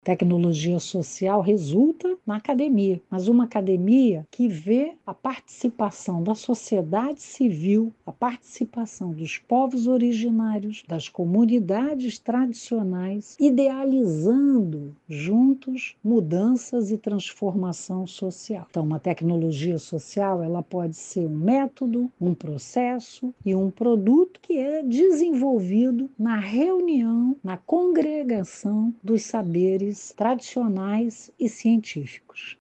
Tecnologia social resulta na academia, mas uma academia que vê a participação da sociedade civil, a participação dos povos originários, das comunidades tradicionais, idealizando juntos mudanças e transformação social. Então, uma tecnologia social, ela pode ser um método, um processo e um produto que é desenvolvido na reunião, na congregação dos saberes tradicionais e científicos.